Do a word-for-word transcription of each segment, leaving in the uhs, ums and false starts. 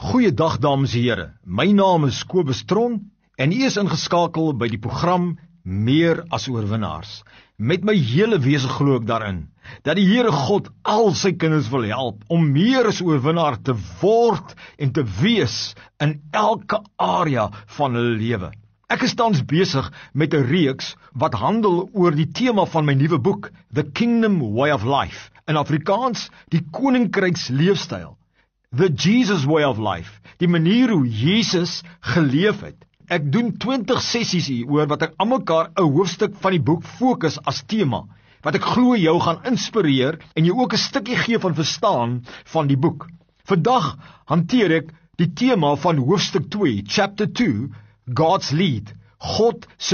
Goeiedag dames en here, my naam is Kobus Tron en u is ingeskakel by die program Meer as Oorwinnaars. Met my hele wese glo ek daarin, dat die Here God al sy kinders wil help om meer as oorwinnaar te word en te wees in elke area van hulle lewe. Ek is tans besig met 'n reeks wat handel oor die tema van my nuwe boek, The Kingdom Way of Life, in Afrikaans die Koninkryks leefstyl. The Jesus Way of Life, die manier hoe Jesus geleef het. Ek doen twintig sessies hieroor wat ek aan mekaar 'n hoofstuk van die boek fokus as tema, wat ek glo jou gaan inspireer en jou ook 'n stukkie gee van verstaan van die boek. Vandag hanteer ek die tema van hoofstuk twee, chapter two, God's Lead, God se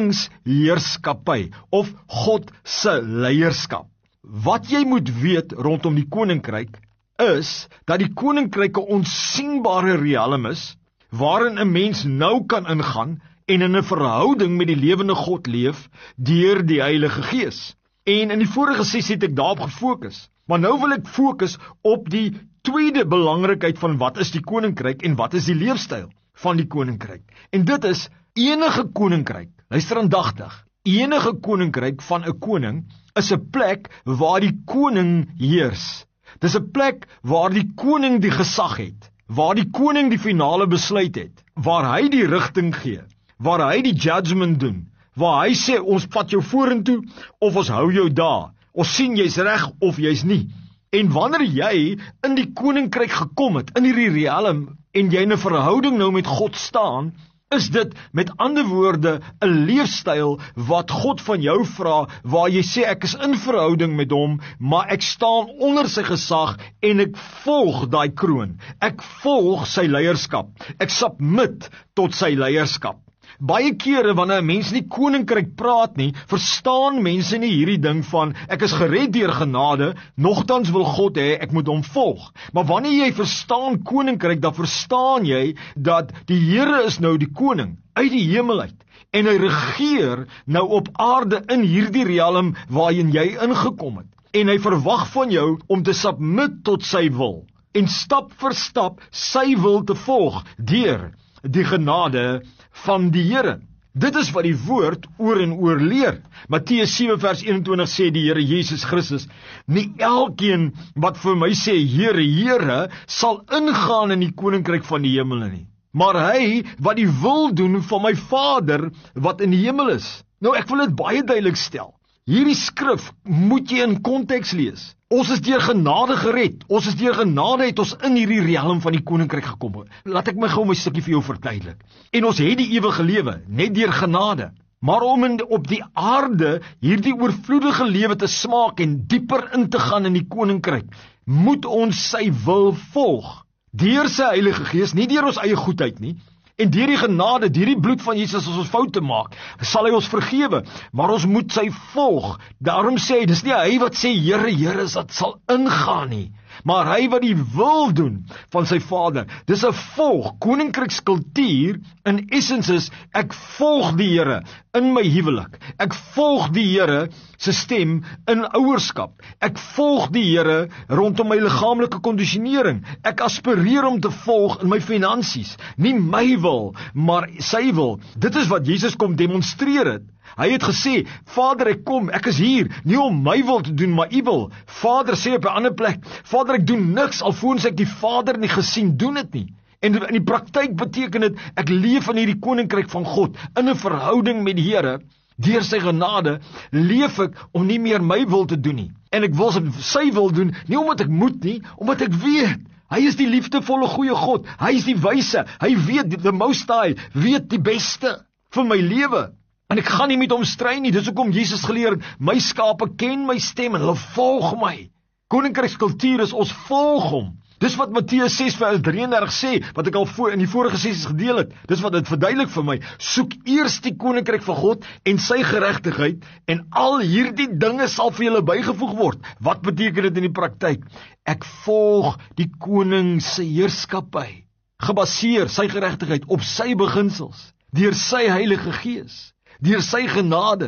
koningsheerskappy of God se leierskap. Wat jy moet weet rondom die koninkryk is dat die koninkryk 'n onsigbare riekalm is waarin 'n mens nou kan ingaan en in 'n verhouding met die lewende God leef deur die Heilige Gees. En in die vorige sessie het ek daarop gefokus, maar nou wil ek fokus op die tweede belangrikheid van wat is die koninkryk en wat is die leefstyl van die koninkryk. En dit is enige koninkryk, luister aandagtig, enige koninkryk van 'n koning is 'n plek waar die koning heers. Dis 'n plek waar die koning die gesag het, waar die koning die finale besluit het, waar hy die rigting gee, waar hy die judgment doen, waar hy sê ons vat jou vorentoe of ons hou jou daar, ons sien jy's reg of jy's nie. En wanneer jy in die koninkryk gekom het, in hierdie riekalm, en jy in 'n verhouding nou met God staan, is dit met ander woorde 'n leefstyl wat God van jou vra, waar jy sê ek is in verhouding met hom, maar ek staan onder sy gesag en ek volg daai kroon. Ek volg sy leierskap. Ek submit tot sy leierskap. Baie kere wanneer 'n mens nie koninkryk praat nie, verstaan mense nie hierdie ding van ek is gered deur genade, nogtans wil God hê ek moet hom volg. Maar wanneer jy verstaan koninkryk, dan verstaan jy dat die Here is nou die koning uit die hemel uit en hy regeer nou op aarde in hierdie riekalm waarin jy ingekom het. En hy verwag van jou om te submit tot sy wil en stap vir stap sy wil te volg deur die genade van die Here. Dit is wat die woord oor en oor leer. Matteus sewe vers eenentwintig sê die Here Jesus Christus, nie elkeen wat vir my sê Here, Here, sal ingaan in die koninkryk van die hemel nie, maar hy wat die wil doen van my Vader wat in die hemel is. Nou ek wil dit baie duidelik stel. Hierdie skrif moet jy in konteks lees. Ons is deur genade gered. Ons is deur genade het ons in hierdie riekalm van die koninkryk gekom. Laat ek my gou my stukkie vir jou verduidelik. En ons het die ewige lewe net deur genade. Maar om in, op die aarde hierdie oorvloedige lewe te smaak en dieper in te gaan in die koninkryk, moet ons sy wil volg. Deur sy Heilige Gees, nie deur ons eie goedheid nie. En deur die genade, deur die bloed van Jesus as ons foute maak, sal hy ons vergewe, maar ons moet sy volg. Daarom sê hy, dis nie hy wat sê Here, Here, dat sal ingaan nie, maar hy wat die wil doen van sy Vader. Dis 'n volg. Koninkrykskultuur in essens is, ek volg die Here in my huwelik. Ek volg die Here se stem in ouerskap. Ek volg die Here rondom my liggaamlike kondisionering. Ek aspireer om te volg in my finansies. Nie my wil, maar sy wil. Dit is wat Jesus kom demonstreer het. Hy het gesê, Vader, ek kom, ek is hier, nie om my wil te doen, maar u wil. Vader sê op 'n ander plek, Vader, ek doen niks, alvorens ek die Vader nie gesien, doen dit nie. En in die praktyk beteken dit, ek leef in hierdie koninkryk van God, in 'n verhouding met die Here, deur sy genade, leef ek om nie meer my wil te doen nie. En ek wil sy wil doen, nie omdat ek moet nie, omdat ek weet, hy is die liefdevolle goeie God, hy is die wyse, hy weet, the Most High, weet die beste vir my lewe. En ek gaan nie met hom stry nie, dis hoekom Jesus geleer het, my skape ken my stem en hulle volg my. Koninkrykskultuur is ons volg hom. Dis wat Matteus ses vers drieëndertig sê, wat ek al voor, in die vorige sessies gedeel het. Dis wat dit verduidelik vir my. Soek eers die koninkryk van God en sy geregtigheid en al hierdie dinge sal vir julle bygevoeg word. Wat beteken dit in die praktyk? Ek volg die koning se heerskappy, gebaseer sy geregtigheid op sy beginsels, deur sy Heilige Gees, deur sy genade.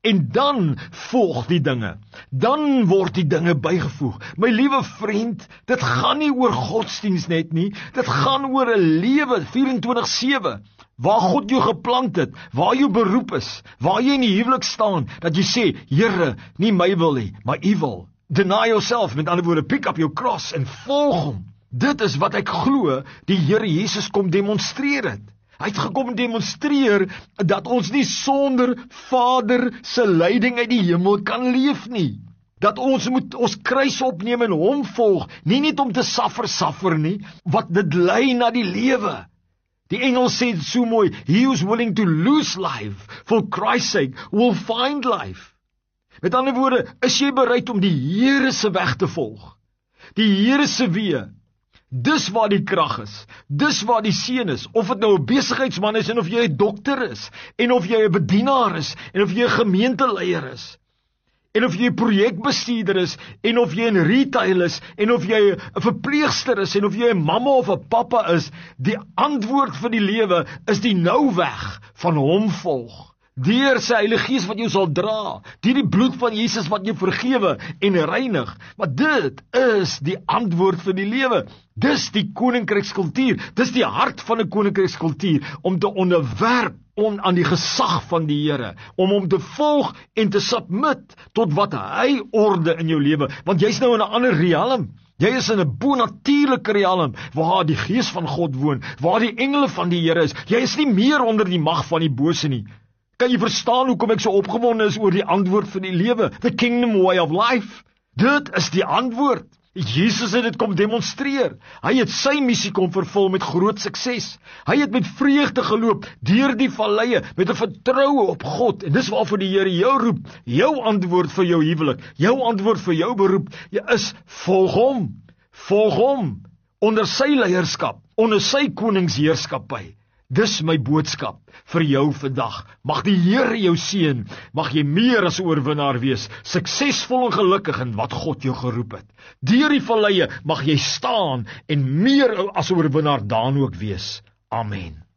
En dan volg die dinge. Dan word die dinge bygevoeg. My liewe vriend, dit gaan nie oor godsdienst net nie. Dit gaan oor 'n lewe vyf-en-twintig sewe. Waar God jou geplant het, waar jou beroep is, waar jy in die huwelik staan, dat jy sê, Here, nie my wil nie, maar U wil. Deny yourself, met ander woorde, pick up your cross en volg hom. Dit is wat ek glo, die Here Jesus kom demonstreer het. Hy het gekom demonstreer dat ons nie sonder Vader se leiding uit die hemel kan leef nie. Dat ons moet ons kruis opneem en hom volg, nie net om te suffer suffer nie, wat dit lei na die lewe. Die engel sê dit so mooi, he who's willing to lose life for Christ's sake will find life. Met ander woorde, is jy bereid om die Here se weg te volg? Die Here se weë. Dis waar die krag is, dis waar die seën is, of dit nou 'n besigheidsman is, en of jy 'n dokter is, en of jy 'n bedienaar is, en of jy 'n gemeenteleier is, en of jy 'n projekbestuurder is, en of jy in retail is, en of jy 'n verpleegster is, en of jy 'n mamma of 'n pappa is, die antwoord vir die lewe is die nou weg van hom volg. Deur sy Heilige Gees wat jou sal dra, deur die bloed van Jesus wat jou vergewe en reinig. Maar dit is die antwoord vir die lewe. Dis die koninkrykskultuur, dis die hart van 'n koninkrykskultuur, om te onderwerp om aan die gesag van die Here, om hom te volg en te submit tot wat hy orde in jou lewe, want jy's nou in 'n ander realm. Jy is in 'n bonatuurlike realm, waar die Gees van God woon, waar die engele van die Here is. Jy is nie meer onder die mag van die bose nie. Kan jy verstaan hoekom ek so opgewonde is oor die antwoord vir die lewe? The kingdom way of life. Dit is die antwoord. Jesus het dit kom demonstreer. Hy het sy missie kom vervul met groot sukses. Hy het met vreugde geloop deur die valleie, met 'n vertroue op God. En dis waarvoor die Here jou roep. Jou antwoord vir jou huwelik, jou antwoord vir jou beroep, jy is volg hom. Volg hom onder sy leierskap, onder sy koningsheerskappy. Dis my boodskap vir jou vandag. Mag die Here jou seën, mag jy meer as 'n oorwinnaar wees, suksesvol en gelukkig in wat God jou geroep het. Deur die valleie mag jy staan en meer as 'n oorwinnaar daan ook wees. Amen.